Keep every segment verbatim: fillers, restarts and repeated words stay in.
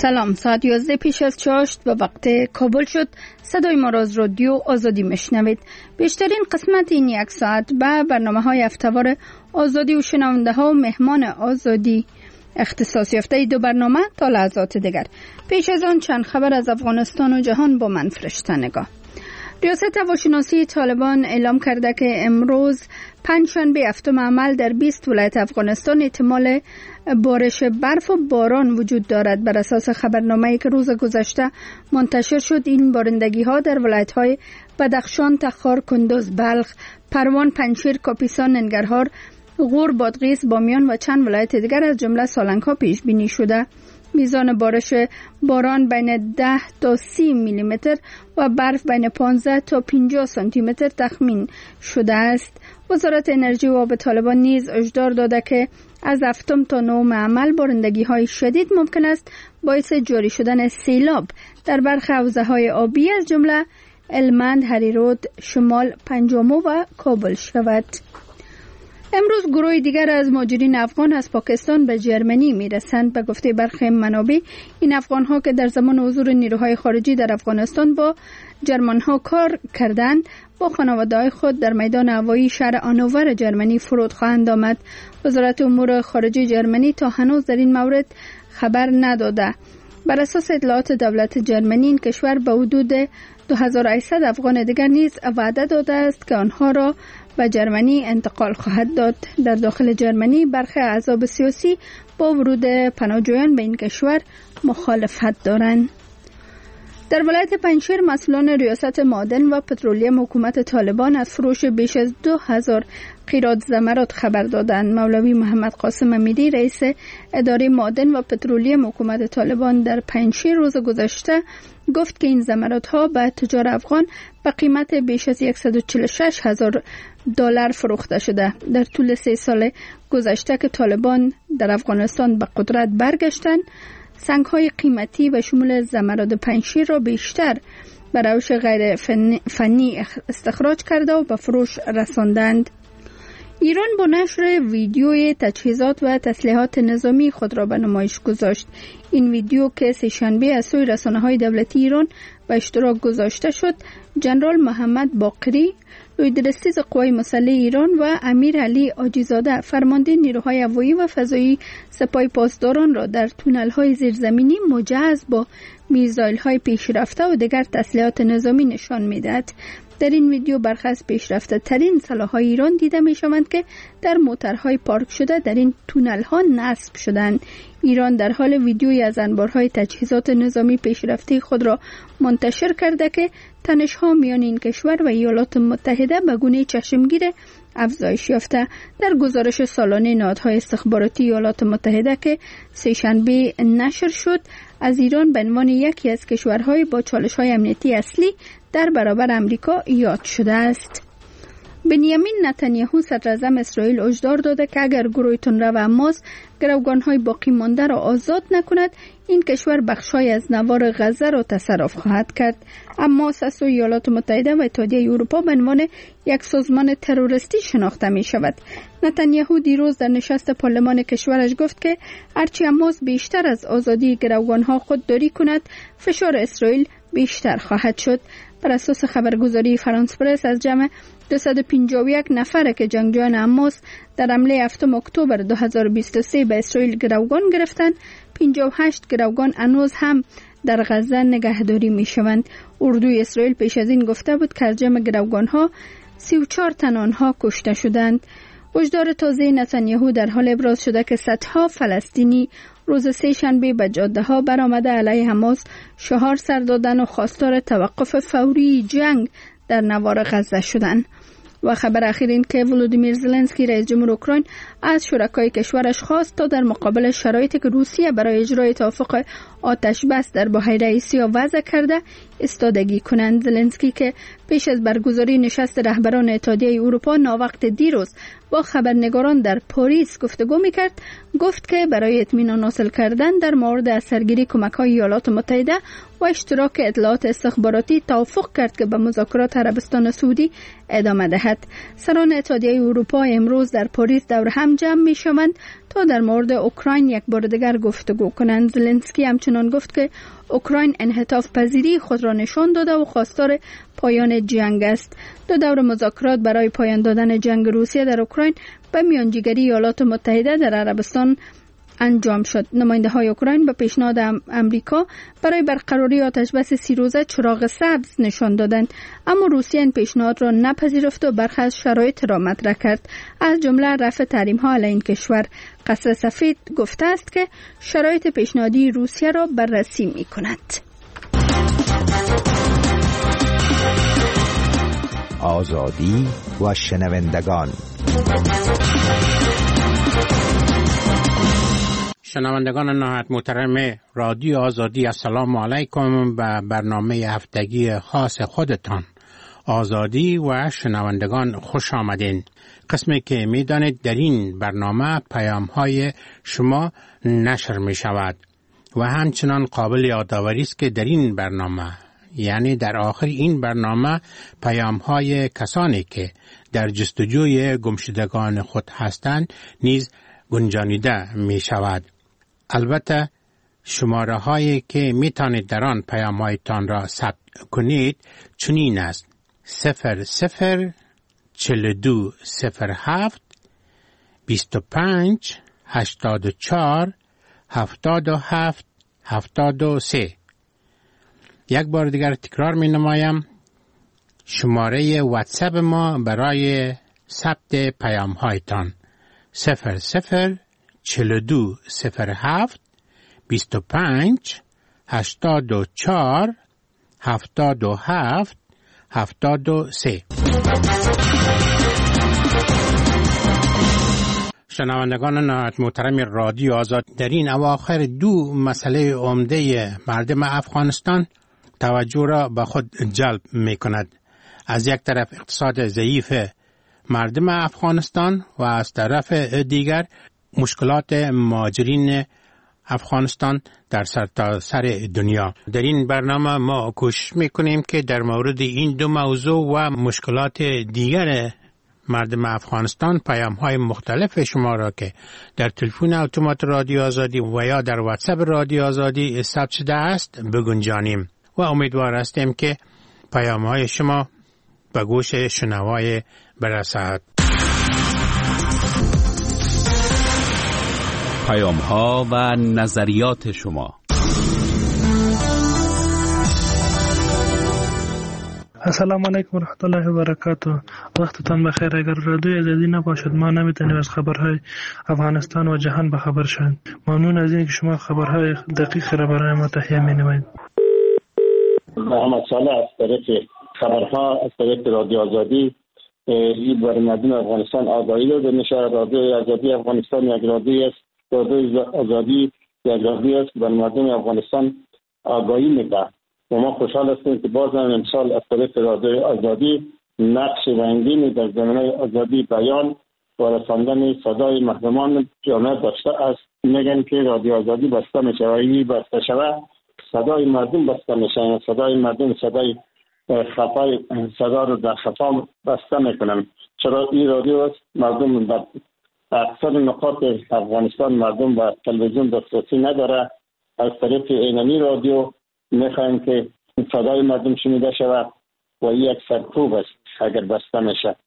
سلام، ساعت یازده پیش از چاشت به وقت کابل شد. صدای ما را از رادیو آزادی میشنوید. بیشترین قسمت این یک ساعت به برنامه های هفته‌وار آزادی و شنونده ها و مهمان آزادی اختصاص یافته دو برنامه تا لحظات دیگر. پیش از آن چند خبر از افغانستان و جهان با من فرشته نگاه. ریاست هواشناسی طالبان اعلام کرده که امروز پنجشنبه هفتم عمل در بیست ولایت افغانستان احتمال بارش برف و باران وجود دارد. بر اساس خبرنامه‌ای که روز گذشته منتشر شد، این بارندگی ها در ولایت های بدخشان، تخار، کندوز، بلخ، پروان، پنجشیر، کاپیسا، ننگرهار، غور، بادغیس، بامیان و چند ولایت دیگر از جمله سالنگ ها پیش بینی شده. میزان بارش باران بین ده تا سی میلی متر و برف بین پانزده تا پنجاه سانتی متر تخمین شده است. وزارت انرژی و آب طالبان نیز هشدار داده که از هفتم تا نهم عمل بارندگی های شدید ممکن است باعث جاری شدن سیلاب در برخی حوزه های آبی از جمله هلمند، هریرود، شمال، پنجامو و کابل شود. امروز گروه دیگر از مهاجرین افغان از پاکستان به جرمنی میرسند. به گفته برخی منابع، این افغان ها که در زمان حضور نیروهای خارجی در افغانستان با جرمن ها کار کردند، با خانواده های خود در میدان هوایی شهر آنوور جرمنی فرود خواهند آمد. وزارت امور خارجه جرمنی تا هنوز در این مورد خبر نداده. بر اساس اطلاعات دولت جرمنی، این کشور به حدود دو هزار و هشتصد افغان دیگر نیز وعده داده است که آنها را به جرمنی انتقال خواهد داد. در داخل جرمنی برخی احزاب سیاسی با ورود پناهجویان به این کشور مخالفت دارند. در ولایت پنجشیر مسئولان ریاست معدن و پترولیم حکومت طالبان از فروش بیش از دو هزار قیراط زمرد خبر دادند. مولوی محمد قاسم امیری، رئیس اداره معدن و پترولیم حکومت طالبان، در پنجشیر روز گذشته گفت که این زمردها به تجار افغان به قیمت بیش از صد و چهل و شش هزار دلار فروخته شده. در طول سه سال گذشته که طالبان در افغانستان به قدرت برگشتند، سنگ‌های قیمتی و شمول زمرد پنجشیر را بیشتر به روش غیر فنی استخراج کرده و به فروش رساندند. ایران با نشر ویدیوی تجهیزات و تسلیحات نظامی خود را به نمایش گذاشت. این ویدیو که سه‌شنبه از سوی رسانه‌های دولتی ایران به اشتراک گذاشته شد، جنرال محمد باقری، لوی‌درستیز قوای مسلح ایران و امیر علی آجیزاده، فرمانده نیروهای هوایی و فضایی سپاه پاسداران را در تونل‌های زیرزمینی مجهز با میزایل‌های پیشرفته و دیگر تسلیحات نظامی نشان می‌دهد. در این ویدیو برخی از پیشرفته ترین سلاح‌های ایران دیده می‌شوند که در موترهای پارک شده در این تونل‌ها نصب شدند. ایران در حال ویدیویی از انبارهای تجهیزات نظامی پیشرفته خود را منتشر کرده که تنش‌ها میان این کشور و ایالات متحده به گونه چشمگیر افزایش یافته. در گزارش سالانه نهادهای استخباراتی ایالات متحده که سه‌شنبه نشر شد، از ایران به عنوان یکی از کشورهای با چالش‌های امنیتی اصلی در برابر امریکا یاد شده است. بنیامین نتانیاهو صدراعظم اسرائیل هشدار داده که اگر گروه تندرو حماس گروگان‌های باقی مانده را آزاد نکند، این کشور بخش‌های از نوار غزه را تصرف خواهد کرد. اما از ایالات متحده و اتحادیه اروپا به عنوان یک سازمان تروریستی شناخته می شود. نتانیاهو دیروز در نشست پارلمان کشورش گفت که هرچی حماس بیشتر از آزادی گروگان‌ها خودداری کند، فشار اسرائیل بیشتر خواهد شد. بر اساس خبرگزاری فرانس پرس، از جمع دویست و پنجاه و یک نفر که جنگجویان حماس در حمله هفتم اکتبر دو هزار و بیست و سه به اسرائیل گروگان گرفتند، پنجاه و هشت گروگان هنوز هم در غزه نگهداری می شوند. اردوی اسرائیل پیش از این گفته بود که از جمع گروگان ها سی و چهار تن آنها کشته شدند. هشدار تازه نتانیاهو در حال ابراز شده که صدها فلسطینی روز سه شنبه به جاده ها برآمده علیه حماس شعار سر دادن و خواستار توقف فوری جنگ در نوار غزه شدند. و خبر اخیر این که ولودیمیر زلنسکی رئیس جمهور اوکراین از شرکای کشورش خواست تا در مقابل شرایطی که روسیه برای اجرای توافق آتش بس در بحیره آسیا وضع کرده استادگی کنند. زلنسکی که پیش از برگزاری نشست رهبران اتحادیه اروپا ناوقت دیروز با خبرنگاران در پاریس گفتگو می‌کرد، گفت که برای اطمینان حاصل کردن در مورد اثرگیری کمک‌های ایالات متحده و اشتراک اطلاعات استخباراتی توافق کرد که به مذاکرات عربستان سعودی ادامه دهد. دارد. سران اتحادیه اروپا امروز در پاریس دور هم جمع می شوند تا در مورد اوکراین یک بار دیگر گفتگو کنند. زلنسکی همچنان گفت که اوکراین انعطاف پذیری خود را نشان داده و خواستار پایان جنگ است. دو دور مذاکرات برای پایان دادن جنگ روسیه در اوکراین به میانجیگری ایالات متحده در عربستان انجام شد. نماینده های اوکراین به پیشنهاد امریکا برای برقراری آتش بس سی روزه چراغ سبز نشان دادند، اما روسیه این پیشنهاد را نپذیرفت و برخی از شرایط را مطرح کرد، از جمله رفع تحریم ها علیه این کشور. قصر سفید گفته است که شرایط پیشنهادی روسیه را بررسی می کند. آزادی و شنوندگان. شنوندگان نهایت محترم رادیو آزادی، السلام علیکم. به برنامه هفتگی خاص خودتان آزادی و شنوندگان خوش آمدین. قسمی که می دانید در این برنامه پیام های شما نشر می شود و همچنان قابل یادآوری است که در این برنامه، یعنی در آخر این برنامه، پیام های کسانی که در جستجوی گمشدگان خود هستند نیز گنجانیده می شود. البته شماره هایی که می توانید در آن پیام هایتان را ثبت کنید چنین است: صفر صفر چهل و دو صفر هفت بیست و پنج هشتاد و چهار هفتاد و هفت هفتاد و سه. یک بار دیگر تکرار می نمایم: شماره واتساپ ما برای ثبت پیام هایتان صفر صفر چهل و دو صفر هفت بیست و پنج هشتاد و چهار هفتاد و هفت هفتاد و سه. شنوندگان نهایت محترم رادیو آزاد، در این اواخر دو مسئله عمده مردم افغانستان توجه را به خود جلب می کند. از یک طرف اقتصاد ضعیف مردم افغانستان و از طرف دیگر مشکلات مهاجرین افغانستان در سرتاسر دنیا. در این برنامه ما کوشش میکنیم که در مورد این دو موضوع و مشکلات دیگر مردم افغانستان پیام های مختلف شما را که در تلفن اتومات رادیو آزادی و یا در واتساپ رادیو آزادی ثبت شده است بگنجانیم و امیدوار هستیم که پیام های شما به گوش شنوای برسد. پیام ها و نظریات شما. السلام علیکم و رحمت الله و برکاته. وقتتان بخیر. اگر رادیو آزادی نباشد ما نمیتونیم از خبرهای افغانستان و جهان به خبر شویم. ممنون از اینکه شما خبرهای دقیق را برای ما تهیه می‌نمایید. محمد صالح از طریق خبرها از طریق رادیو آزادی این برای مردم افغانستان آگاهی داده میشه. رادیو آزادی افغانستان یک رادیو است. رادیو آزادی یک رادیو است برای مردم افغانستان آگاهی میده و ما خوشحال هستیم که باز هم امسال از طریق رادیو آزادی نقش رنگینی در زمینه آزادی بیان و رساندن صدای محرومان جامعه داشته است. میگن که رادیو آزادی بسته میشه و این بسته شود صدای مردم بسته میشه. صدای مردم صدای خفای صدا رو در خفا بسته میکنن. چرا این رادیو است مردم در اکثر نقاط افغانستان مردم با تلویزیون دسترسی نداره. از طریق اینمی رادیو میخوایم که صدای مردم شنیده شود و این یک سرکوب است اگر بسته میشه.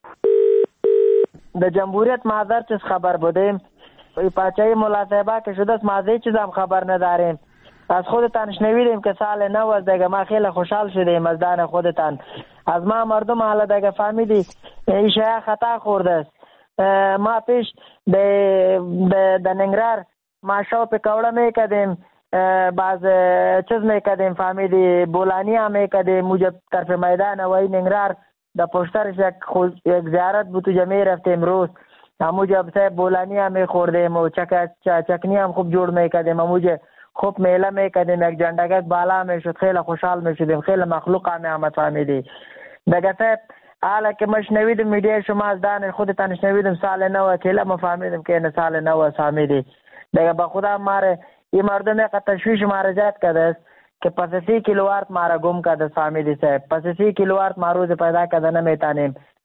در جمهوریت مادر چیز خبر بودیم پاچه ملاصحبه که شده است مازه چیز هم خبر نداریم. از خودتان شنویدیم که سال نو است دیگه. ما خیلی خوشحال شدیم از دان خودتان. از ما مردم حالا دیگه فهمیدی این شیعه خطا خورده است. ما پیش در ننگرار ما شو پکوڑا میکدیم باز چیز میکدیم فهمیدی بولانی هم میکدیم موجب طرف میدان وی ننگرار در پشترش یک, یک زیارت بود تو جمعی رفتیم روز موجب سه بولانی هم میخوردیم و چک چکنی هم خوب جوړ میکدیم موجب خوب میله میکدیم یک جندگت بالا میشد خیلی خوشحال میشدیم خیلی مخلوق هم آمد فهمیدی دیگه صاحب حالا که ما شنویدیم میډیا شما از دان خودتان شنویدیم سال نو اکیلا ما فهمیدیم که نه سال نو فهمیدی دیگه با خدا ماره این مردم یک تشویش ماره زیاد کرده است که پس سی کیلووات ماره گم کرده فهمیدی صاحب. پس سی کیلووات ما روز پیدا کرده نمیتانیم.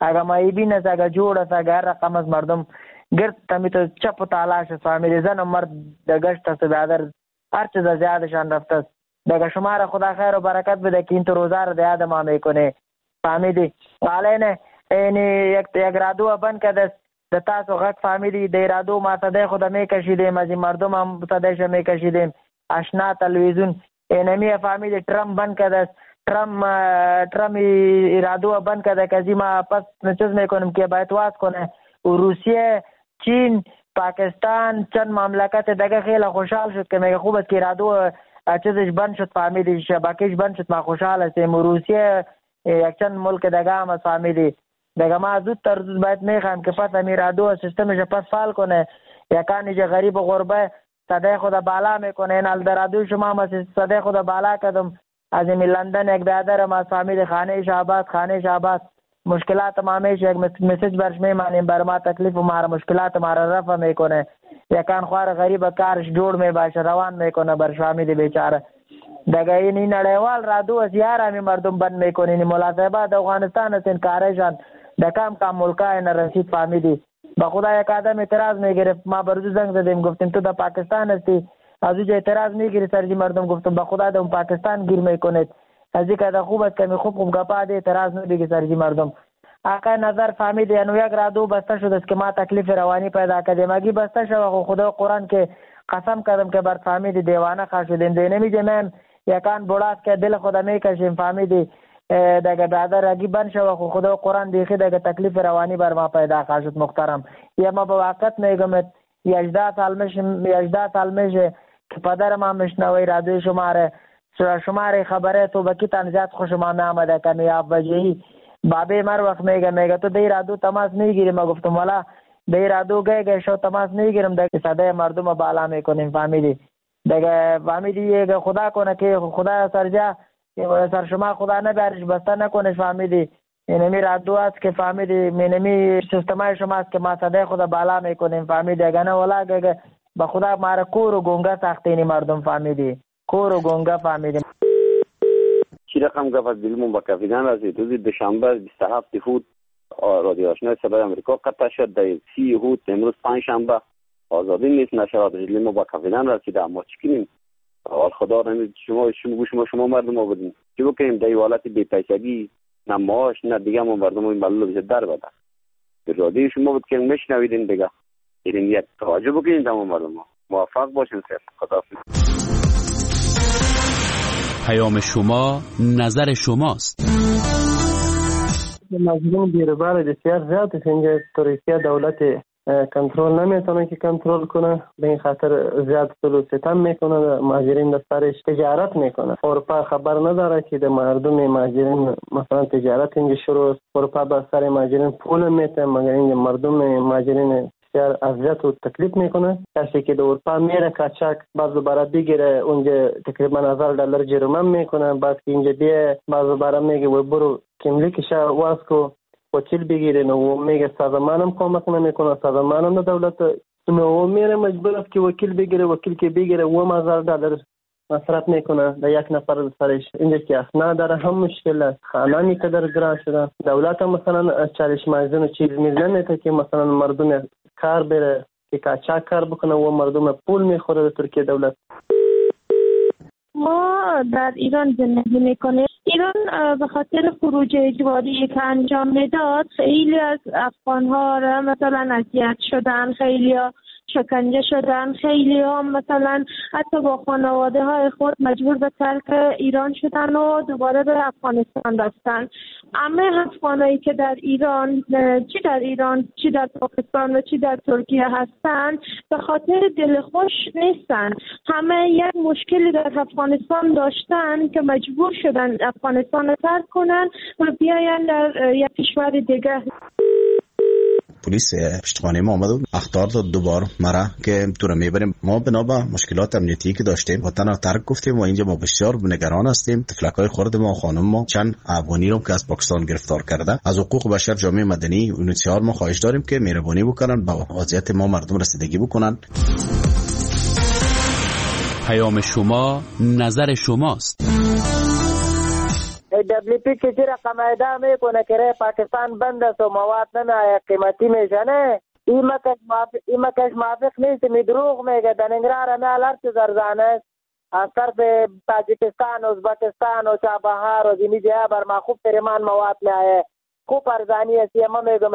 اگه مایبین است، اگه جوړ است، اگه هر رقم از مردم گرد تمی تو چپ و تالاش است فهمیدی. زن و مرد در گشت است، برادر هر چیز زیادشان رفته است. دیگه شما را خدا خیر و برکت بده که این تو روزه را یاد ما میکنه فهمیدی. حالا این یک یک رادیو بند کرده د تاسو غږ فهمیدی، د رادیو ما صدای خدا میکشیدیم، از این مردم هم صدایش میکشیدیم. آشنا تلویزیون اینمی فهمیدی ترام بند کرده، ترام ترام رادیو بند کرده که ما پس چیز میکنیم که باید واس کنه. روسیه، چین، پاکستان چند مملکت دیگه خیلی خوشحال شد که میگه خوب است که رادیو چیزش بند شد فهمیدی، شبکهش بند شد. ما خوشحال هستیم. روسیه یک چند ملک دیگه هم فهمیدی. دیگه ما زود تر زود باید میخوایم که پس امی رادیو سیستمش پس فعال کنه. یکانی که غریب و غربه صدای خدا بالا میکنه. این حال در رادیو شما هم صدای خدا بالا کردم. از این لندن یک برادر ما فهمیدی خانه شعبات خانه شعبات مشکلات ما همیشه یک مسیج برش میمانیم، بر ما تکلیف و ما مشکلات ما را رفع میکنه. یکان خوار غریب کارش جوړ می باشه روان میکنه بر فهمیدی بیچاره. دیگه این این نړیوال رادیو از یار همی مردم بند میکنه. این ملاصبات د افغانستان است، این کارشان د کم کم ملکای نرسید فهمیدی. با خدا یک آدم اعتراض میگرفت، ما بردو زنگ زدیم گفتیم تو در پاکستان هستی، از اوجه اعتراض میگیری سرجی مردم. گفتم با خدا در پاکستان گیر میکنید، از این که خوب است کمی خوب خوب گپا ده اعتراض نمیگی سرجی مردم. آقا نظر فهمیدی انو یک رادیو بسته شد است که ما تکلیف روانی پیدا کردیم. اگه بسته شد خدا قرآن که قسم کردم که بر فهمیدی دیوانه خواهد شدیم. دی نمیجه من یکان بوڑاست که دل خدا میکشیم فهمیدی. دیگه برادر اگه بند شد خدا قرآن دیخی دیگه تکلیف روانی بر ما پیدا خواهد شد محترم. یا ما با وقت میگم یجده سال میشه یجده سال میشه که پدر ما مشنوی رادیو شماره شماره خبره تو بکی تنزیات خوشم آمده کنی آپ وجهی. بابی مر وقت میگه میگه تو دی رادیو تماس میگیری. ما گفتم والا دی رادیو گه گه شو تماس میگیرم. دیگه صدای مردم بالا میکنیم فهمیدی. دیگه فهمیدی که خدا کنه که خدا سرجا سر شما خدا نبرش بسته نکنه فهمیدی. اینمی رادیو است که فهمیدی مینمی سیستمای شما است که ما صدای خدا بالا میکنیم فهمیدی. اگه نه والا که با خدا ماره کور و گونگه ساختینی مردم فهمیدی. کور و گونگه فهمیدی. چی رقم گفت از دلمون با کافیدن رسید. روز دوشنبه بیست و هفت هود رادیو آشنای صدای آمریکا قطع شد. در سی هود امروز پنج شنبه آزادی نیست نشرات دلمون با کافیدن رسید. اما چی کنیم؟ اول خدا نمید شما شما شما شما مردم ها بدیم چی بکنیم؟ در حالت بی پیسگی نه معاش نه دیگه ما مردم این بلو بشه در بده. به رادیو شما بود که میشنویدین دیگه این یک توجه بکنید ما مردم ها. موفق باشین. خیر خداحافظ. پیام شما نظر شماست. مظلوم بیروبار بسیار زیاد است. اینجا ترکیه دولت کنترل نمیتونه که کنترل کنه، به این خاطر زیاد ظلم و ستم میکنه. مهاجرین در سرش تجارت میکنه. اروپا خبر نداره که در مردم مهاجرین مثلا تجارت اینجا شروع است. اروپا بر سر مهاجرین پول میته مگر اینجا مردم مهاجرین بسیار اذیت و تکلیف میکنه. کسی که در اروپا میره کاچاک بعضو برای بگیره اونجا تقریبا هزار دلار جریمه میکنه. بعد که اینجا بیه بعضو برای میگه و برو کملیکش واس کو وکیل بگیرین و میگه سازمانم کمک نمیکنه، سازمانم دولت نو میره مجبور است که وکیل بگیره. وکیل که بگیره و هزار دلار مصرف میکنه در یک نفر سرش. اینجا که اسناد داره هم مشکل است. خانه میقدر گران شده. دولت هم مثلا چالش مازن چیز میزنه که مثلا مردم کار بره که کاچاک کار بکنه و مردم پول میخوره. ترکیه دولت ما در ایران زندگی میکنیم. ایران به خاطر خروج اجباری که انجام میداد خیلی از افغان ها را مثلا اذیت شدن، خیلی ها شکنجه شدن، خیلی ها مثلا حتی با خانواده های خود مجبور به ترک ایران شدن و دوباره به افغانستان رفتن. همه افغانایی که در ایران چی در ایران چی در پاکستان و چی در ترکیه هستند به خاطر دلخوش نیستن. همه یک مشکلی در افغانستان داشتن که مجبور شدن افغانستان رو ترک کنن و بیاین در یک کشور دیگه. پلیس پشتخانه ما آمد و اخطار داد دوبار مرا که تو رو میبریم. ما بنا به مشکلات امنیتی که داشتیم وطن رو ترک گفتیم و اینجا ما بسیار نگران هستیم. تفلکای خورد ما خانم ما چند افغانی رو که از پاکستان گرفتار کرده. از حقوق بشر جامعه مدنی اونیسیار ما خواهش داریم که مهربانی بکنن با وضعیت ما مردم رسیدگی بکنن. پیام شما نظر شماست. دبلیو پی که چی رقم ادعا میکنه که رای پاکستان بند است و مواد نمیآید قیمتی میشه، نه این مکش موافق نیست، می دروغ میگه. در ننگرهار همه هر چیز ارزانه است، از طرف تاجیکستان، ازبکستان و چابهار و دینی جای بر ما خوب تریمان مواد میآید، خوب ارزانی است. ما میگم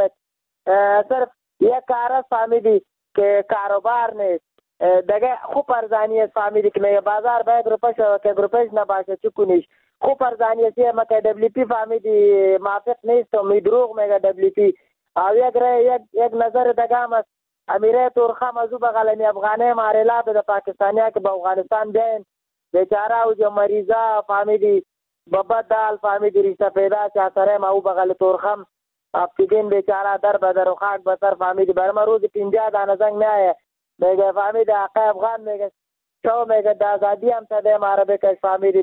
صرف یک کار است فهمیدی که کاروبار نیست، دیگه خوب ارزانی است فهمیدی که میگه بازار باید روپش که روپش نباشه چی کنیش. خوب ارزانی است ما که دبلیو پی فهمیدی موافق نیست و می دروغ میگه دبلیو پی. او یک یک یک نظر دگام است امیره تورخم از او بغلمی افغانه ماریلا به پاکستانیا که به افغانستان بیاین بیچاره او جو مریضا فهمیدی بابا دال فهمیدی ریشته پیدا چه سره ما او بغل تورخم افتیدین بیچاره در بدر و خاک بسر فهمیدی برما روز پینجا دانه زنگ میایه میگه فهمیدی آقای افغان میگه شو میگه دازادی هم تده ماره بکش فهمیدی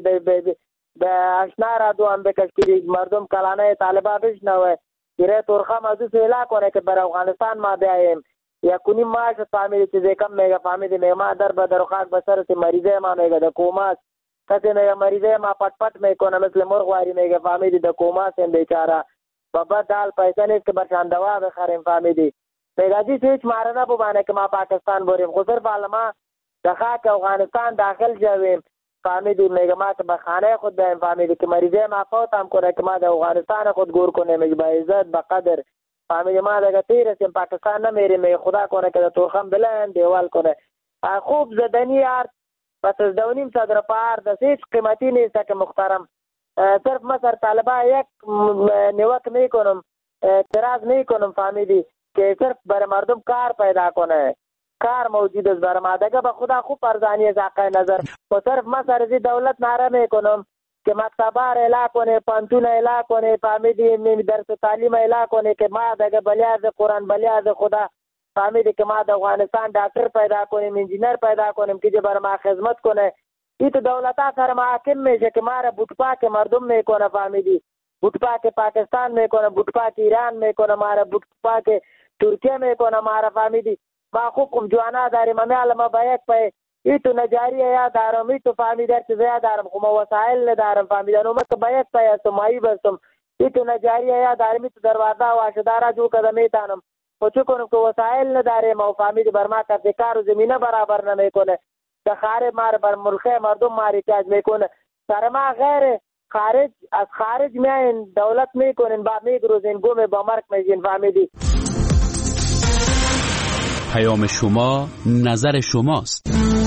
به اشنا را دو هم بکش که مردم کلانه طالبا بشنوه گیره تورخم از او سیلا کنه که بر افغانستان ما بیاییم یا کنی ماش فهمیدی چیزی کم میگه فهمیدی میگه ما در بدر و خاک بسر سی مریضه ما میگه ده کوماس کسی میگه مریضه ما پت پت میکنه مثل مرغواری میگه فهمیدی ده کوماس هم بیچاره بابا دال پیسه نیست که برشان دوا بخریم فهمیدی میگه جی هیچ ماره نبوبانه که ما پاکستان بریم خود صرف حالا ما ده خاک افغانستان داخل شویم فهمیدی میگه ما که به خانه خود بیایم فهمیدی که مریضه ما فوت هم کنه که ما در افغانستان خود گور کنه میگه با عزت با قدر فهمیدی ما دیگه تیر هستیم پاکستان نمیریم میگه خدا کنه که در تورخم بلند دیوال کنه خوب زدنی یار پس از دونیم صدر پار دست هیچ قیمتی نیست که محترم صرف ما سر طالبا یک نیوک میکنم اعتراض میکنم فهمیدی که صرف برای مردم کار پیدا کنه کار موجود است برای ما دیگه به خدا خوب ارزانی است حق نظر و صرف ما سر زی دولت ناره میکنم که مکتبار اعلا کنه پانتون اعلا کنه فهمیدی درس تعلیم اعلا کنه که ما دیگه بلیاز قرآن بلیاز خدا فهمیدی که ما در افغانستان ډاکټر پیدا کنیم انجینر پیدا کنیم که برای ما خدمت کنه این تو دولت ها سر محاکم میشه که ما را بوتپاک مردم میکنه فهمیدی بوتپاک پاکستان میکنه بوتپاک ایران میکنه ما را بوتپاک ترکیه میکنه ما را فهمیدی ما خوب کم جوانا داریم امی علما باید پای ای تو نجاری یا دارم ای تو فهمیدی هر چیزی دارم خب وسایل ندارم فهمیدی انو مت باید پای استم مایی بستم ای تو نجاری یا دارم ای تو دروازه واشدارا جو کده میتانم خب چو کنم که وسایل نداریم او فهمیدی بر ما کفتی کار و زمینه برابر نمیکنه ده خارج مار بر ملخه مردم ماری تاج میکنه سر ما غیر خارج از خارج میاین دولت میکنین با میگروزین گوم با مرک میجین فهمیدی. پیام شما نظر شماست.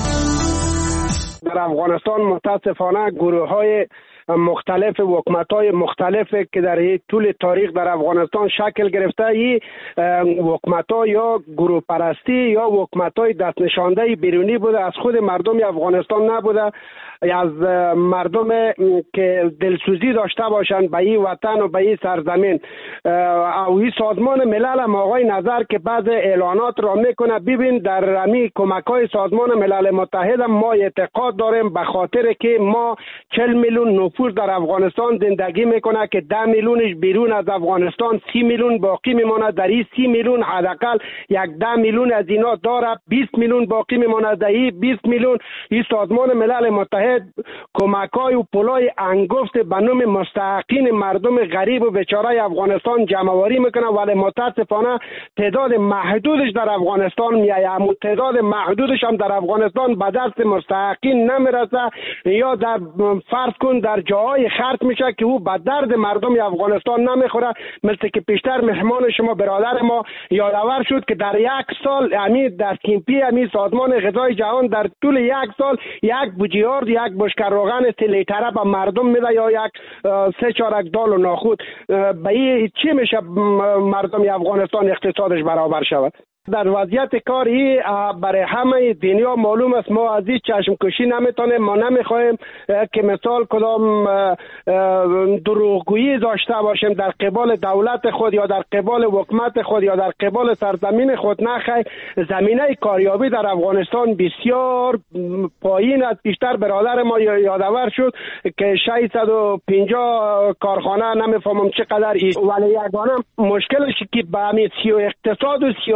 در افغانستان متاسفانه گروه های مختلف و حکومت‌های مختلف که در طول تاریخ در افغانستان شکل گرفته ای حکومت‌ها یا گروه پرستی یا حکومت‌های دست نشانده بیرونی بوده از خود مردم افغانستان نبوده از مردم که دلسوزی داشته باشند به این وطن و به این سرزمین او این سازمان ملل هم آقای نظر که بعض اعلانات را میکنه ببین در امی کمک‌های سازمان ملل متحد ما اعتقاد داریم به خاطر که ما چهل میلیون نفوس در افغانستان زندگی میکنه که ده میلیونش بیرون از افغانستان سی میلیون باقی میماند در این سی میلیون حداقل یک ده میلیون از اینا داره بیست میلیون باقی میماند در این بیست میلیون این سازمان ملل متحد کمک‌های و پولای انگفت به نام مستحقین مردم غریب و بیچاره افغانستان جمع‌آوری میکنه ولی متاسفانه تعداد محدودش در افغانستان میایه اما تعداد محدودش هم در افغانستان به دست مستحقین نمیرسه یا در فرض کن در جاهای خرج میشه که او به درد مردم افغانستان نمیخوره مثل که پیشتر مهمان شما برادر ما یادآور شد که در یک سال یعنی در کیمپی امی سازمان غذای جهان در طول یک سال یک بوجیارد یک بشکه روغن لیتره به مردم میده یا یک سه چارک دال و ناخود به این چی میشه مردم افغانستان اقتصادش برابر شود در وضعیت کاری برای همه دنیا معلوم است ما از این چشم کشی نمیتونیم ما نمیخوایم که مثال کدام دروغگویی داشته باشیم در قبال دولت خود یا در قبال حکومت خود یا در قبال سرزمین خود نخیر زمینه کاریابی در افغانستان بسیار پایین است پیشتر برادر ما یادآور شد که ششصد و پنجاه کارخانه نمیفهمم چقدر است ولی یگانه مشکلش که به همین سیو اقتصاد و سیاسی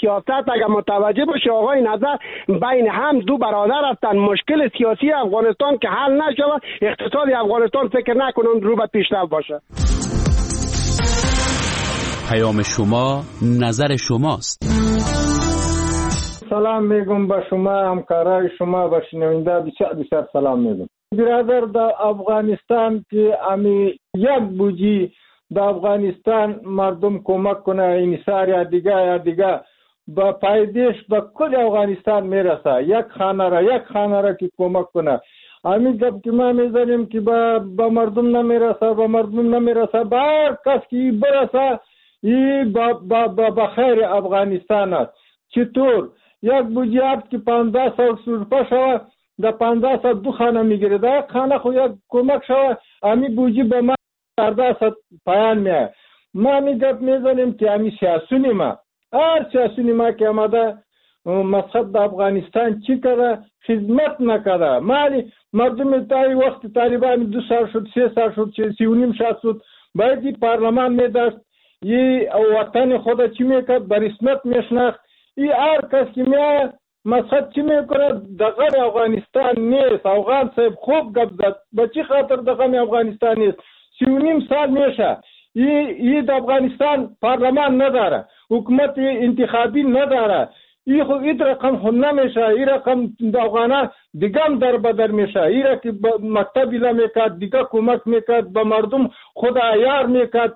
سیاست اگر متوجه باشه آقای نظر بین هم دو برادر هستند، مشکل سیاسی افغانستان که حل نشود اقتصاد افغانستان فکر نکنم رو به پیشرفت باشه. پیام شما نظر شماست. سلام میگم به شما، همکارای شما و شنونده بسیار بسیار سلام میگم. برادر در افغانستان که امی یک بودی در افغانستان مردم کمک کنه این سر یا دیگه یا دیگه با پایدیش به کل افغانستان میرسه، یک خانه را یک خانه را که کمک کنه. امی گپ که ما میزنیم که با, با مردم نمیرسه با مردم نمیرسه با هر کس که برسه ای با, با, با, با خیر افغانستان است. چطور؟ یک بودجه که پانزده سال سرپا شوه در پانزده سال دو خانه میگیره، در یک خانه خو یک کمک شوه امی بودجه به ما چهارده سال پایان میه. ما می گپ میزنیم که امی سیاسونی ما هر سیاسونی ما که آمده مسخط در افغانستان چی کرده؟ خدمت نکرده. مالی مردم تایی وقت طالبان دو سال شد سه سال شد سی و نیم سال شد باید پارلمان میداشت ی وطن خود چی میکرد بر اسمت میشناخت. ای هر کس که میاد مسخط چی میکنه دغه افغانستان نیست. افغان صاحب خوب گپ زد به چی خاطر دغه افغانستان نیست؟ سی و نیم سال میشه ای ای د افغانستان پارلمان نداره، حکومت انتخابی نداره. ای خو این رقم خو نمیشه، این رقم د افغانان دیگم در بدر میشه. ای را که مکتبی نمیکرد دیگه کمک میکرد به مردم خود عیار میکرد.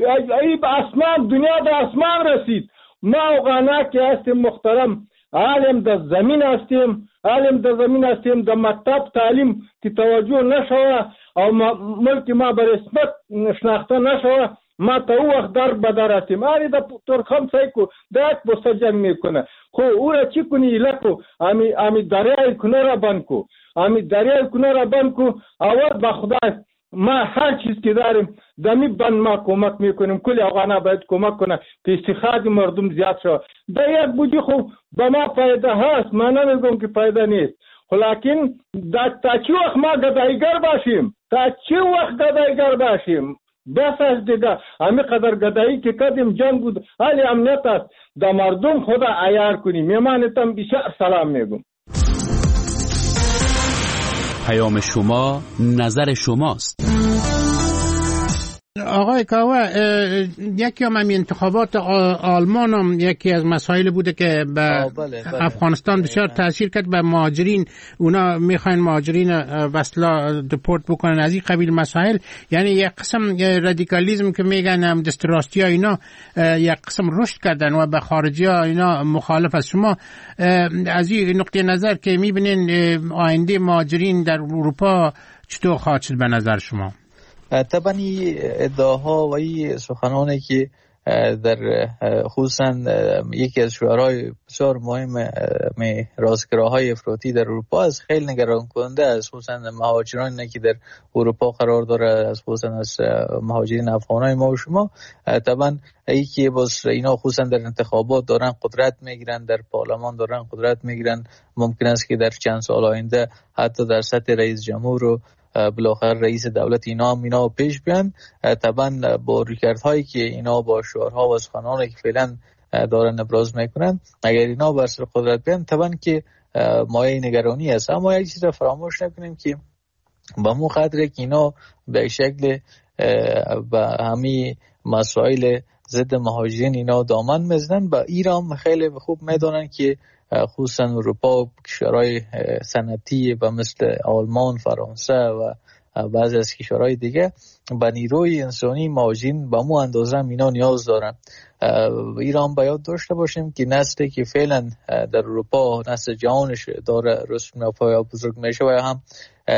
ای به اسمان دنیا در اسمان رسید. ما افغانا که هستیم محترم عالم در زمین هستیم، عالم در زمین هستیم در مکتب تعلیم که توجه نشوه او ملک ما بر اسمت شناخته نشوه ما تا او وقت در بدر هستیم. آری در ترخم سایکو در یک بسته جنگ میکنه خو او را چی کنی ایلکو امی, امی دریای کنه را بند کو امی دریای کنه را بند کو اول با خدای ما هر چیز که داریم دمی بند ما کمک میکنیم. کلی افغانا باید کمک کنه که استخراج مردم زیاد شد. در یک بودی خوب به ما فایده هست، ما نمیگم که فایده نیست، لیکن تا چی وقت ما گدایگر باشیم تا چی وقت گدایگر باشیم بس از دیگه همی قدر گدایی که کردیم جنگ بود حالی امنیت است در مردم خدا عیار کنیم. میمانتم بسیار سلام میگم. پیام شما نظر شماست. آقای کاوه یکی هم همین انتخابات آلمان هم یکی از مسائل بوده که به بله، بله. افغانستان بسیار تاثیر کرد به مهاجرین. اونا میخواین مهاجرین وصلا دپورت بکنن از این قبیل مسائل. یعنی یک قسم رادیکالیسم که میگن هم دست راستی ها اینا یک قسم رشد کردن و به خارجی ها اینا مخالف است. شما از این نقطه نظر که میبینین آینده مهاجرین در اروپا چطور خواهد شد به نظر شما؟ طبعا ادعاها و این سخنانی که در خصوصا یکی از شعارهای بسیار مهم راستگراهای افراطی در اروپا از خیلی نگران کننده است، خصوصا مهاجرانی که در اروپا قرار داره، از خصوصا از مهاجرین افغانای ما و شما. طبعا ای که باز اینا خصوصا در انتخابات دارن قدرت میگیرن، در پارلمان دارن قدرت میگیرن، ممکن است که در چند سال آینده حتی در سطح رئیس جمهور رو بالاخره رئیس دولت اینا هم اینا پیش بیان. طبعا با ریکردهایی که اینا با شعارها و سخنانی که فعلا دارن ابراز میکنن اگر اینا بر سر قدرت بیان طبعا که مایه نگرانی است. اما یک چیز را فراموش نکنیم که با مو قدر که اینا به شکل با همین مسائل ضد مهاجرین اینا دامن میزنن، با ایران خیلی خوب میدونن که خصوصا اروپا و کشورهای صنعتی و مثل آلمان، فرانسه و بعضی از کشورهای دیگه به نیروی انسانی مهاجرین به مو اندازه اینا نیاز دارن. ایران باید داشته باشیم که نسلی که فعلا در اروپا نسل جوانش داره رسم نپایا بزرگ میشه و هم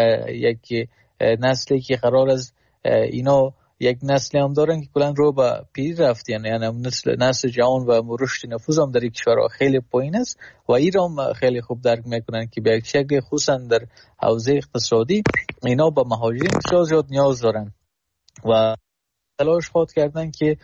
یک نسلی که قرار از اینا یک نسل هم دارن که کلان رو به پیری رفتین، یعنی نسل نسل جوان و رشد نفوذ هم در یک کشورها خیلی پایین است و ایران خیلی خوب درک میکنن که به یک شکل خصوصا در حوزه اقتصادی اینا با مهاجرین بسیار زیاد نیاز دارن و تلاش خود کردن که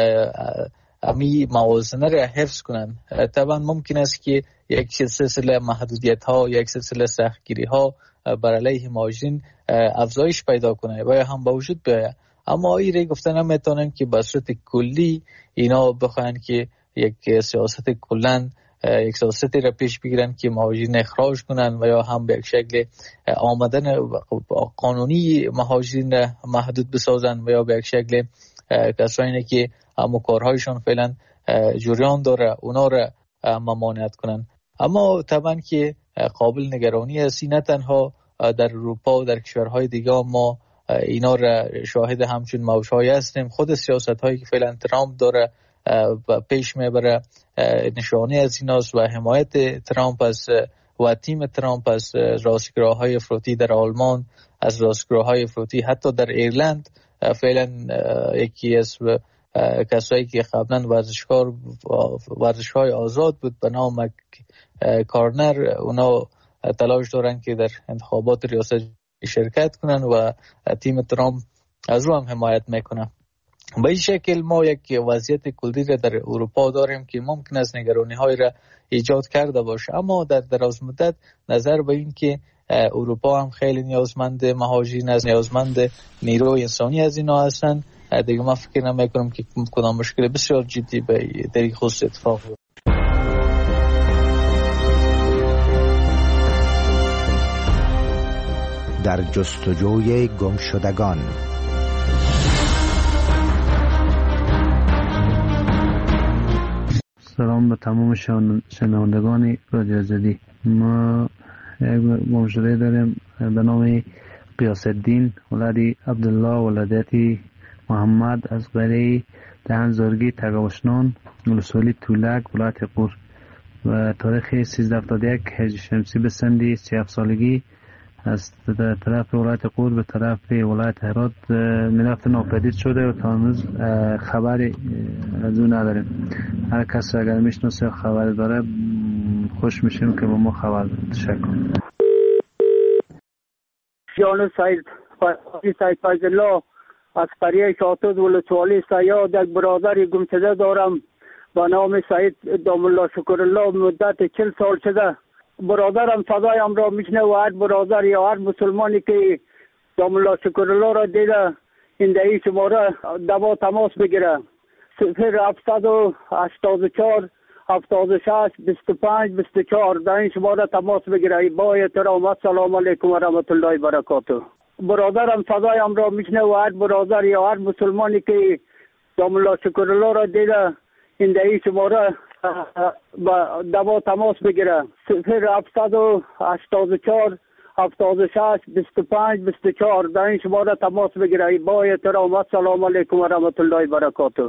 امی موازنه را حفظ کنن. طبعا ممکن است که یک سلسله محدودیت ها، یک سلسله سختگیری ها بر علیه مهاجرین افزایش پیدا کنه و هم با وجود بیاید. اما ایره گفتن نمیتونن که به صورت کلی اینا بخواین که یک سیاست کلن یک سیاستی را پیش بگیرن که مهاجرین اخراج کنن و یا هم به یک شکل آمدن قانونی مهاجرین را محدود بسازن و یا به یک شکل کسانی که همو کارهایشان فعلا جریان داره اونا را ممانعت کنن. اما طبعا که قابل نگرانی است، نه تنها در اروپا و در کشورهای دیگه ما اینا را شاهد همچون موجهای هستیم. خود سیاست هایی که فعلا ترامپ داره و پیش میبره نشانه از ایناست و حمایت ترامپ است و تیم ترامپ از راستگراهای افراطی در آلمان، از راستگراهای افراطی حتی در ایرلند. فعلا یکی از کسایی که قبلا ورزشکار ورزش‌های آزاد بود به نام مک کارنر، اونا تلاش دارن که در انتخابات ریاست شرکت کنن و تیم ترامپ از رو هم حمایت میکنه. به این شکل ما یک وضعیت کلی را در اروپا داریم که ممکن است نگرانی های را ایجاد کرده باشه، اما در دراز مدت نظر به این که اروپا هم خیلی نیازمند مهاجرین است، نیازمند نیروی انسانی از اینا هستن، دیگه من فکر نمیکنم که کدام مشکل بسیار جدی به در این خصوص اتفاق بیفته. در جستجوی گمشدگان. سلام به تمام شنوندگان رادیو آزادی. ما یک گمشده داریم به نام قیاس الدین ولدی عبدالله ولادتی محمد از قریه دهن زارگی تگاوشنان ولسوالی تولک ولایت قور و تاریخ سیزده هفتاد و یک هجری شمسی به سندی سی و هفت سالگی از طرف ولایت قور به طرف ولایت هرات میرفت ناپدید شده و تا هنوز خبری از اون نداریم. هر کس اگر میشناسه خبر داره خوش میشیم که با ما خبر بده. تشکر. جان سید سید فیض الله از قریه شاتود ولسوالی سیاد یک برادری گمشده دارم با نام سید دام الله شکر الله. مدت چل سال شده برادرم صدایم را میشنه و هر برادر یا هر مسلمانی که دام الله شکر الله را دیده این دهی شماره دوا تماس بگیره. صفر هفتصد و هشتاد و چهار هفتاد و شش بیست و پنج بیست و چهار در این شماره تماس بگیره. با احترام السلام علیکم و رحمت الله و برکاته. برادرم صدایم را میشنه و هر برادر یا هر مسلمانی که دام الله شکر الله را دیده این دهی شماره با دوا تماس بگیره. صفر هفتصد و هشتاد و چهار هفتاد و شش بیست و پنج بیست و چهار در این شماره تماس بگیره. با احترام السلام علیکم و رحمت الله و برکاته.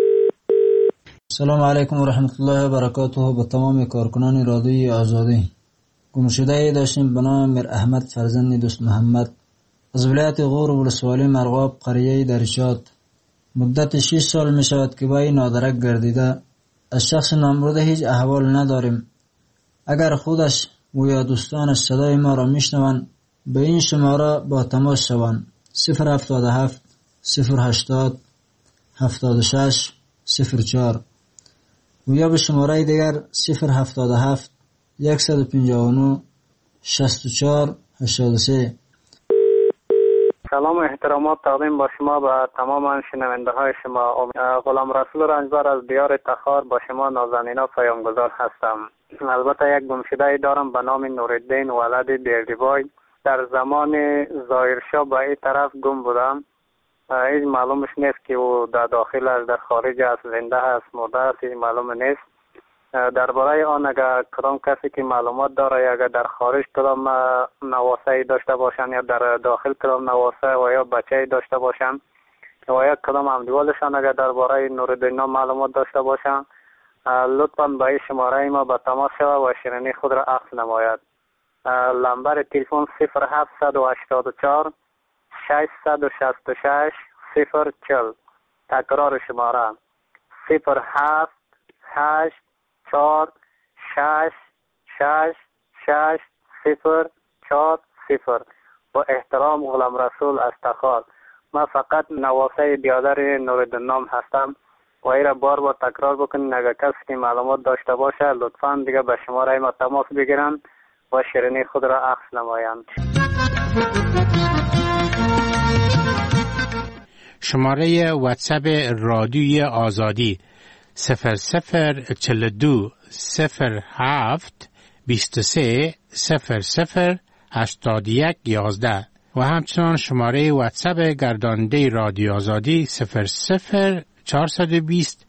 سلام علیکم و رحمت الله و برکاته. به تمام کارکنان رادیوی آزادی. گمشده داشتیم به نام میر احمد فرزند دوست محمد از ولایت غور ولسوالی مرغاب قریه درشاد. مدت شش سال می شود که با این نادرک گردیده. از شخص نامبرده هیچ احوال نداریم. اگر خودش و یا دوستانش صدای ما را میشنوند به این شماره با تماس شوند. صفر هفتاد و هفت صفر هشتاد هفتاد و شش صفر چهار و یا به شماره دیگر صفر هفتاد و هفت صد و پنجاه و نه شصت و چهار هشتاد و سه. سلام و احترامات تقدیم با شما به تمام شنونده های شما. غلام رسول رنجبر از دیار تخار با شما نازنینا پیامگذار هستم. البته یک گمشده دارم به نام نورالدین ولد بیردیبای. در زمان ظاهرشاه به این طرف گم بودم. هیچ معلومش نیست که او در داخل است در خارج است، زنده است مرده است، هیچ معلوم نیست. درباره آن اگر کدام کسی که معلومات داره اگر در خارج کدام نواسه داشته باشن یا در داخل کدام نواسه و یا بچه داشته باشن و یا کدام همدیوالشان اگر درباره نورالدین معلومات داشته باشن لطفاً به این شماره ما به تماس شود و شیرینی خود را عکس نماید. لمبر تلفن صفر هفتصد و هشتاد و چهار ششصد و شصت و شش صفر چهل. تکرار شماره صفر هفت هشت چهار شش شش شش صفر چهار صفر. با احترام غلام رسول از تخار. من فقط نواسه بیادر نورالدین نام هستم و ای را بار بار تکرار بکنین اگر کسی که معلومات داشته باشه لطفاً دیگه به شماره ما تماس بگیرن و شیرینی خود را عکس نمایند. شماره واتساپ رادیوی آزادی صفر صفر چل دو صفر هفت بیست و سه صفر صفر هشتاد و یک یازده و همچنان شماره واتساپ گرداننده رادیو آزادی صفر صفر چهارصد و بیست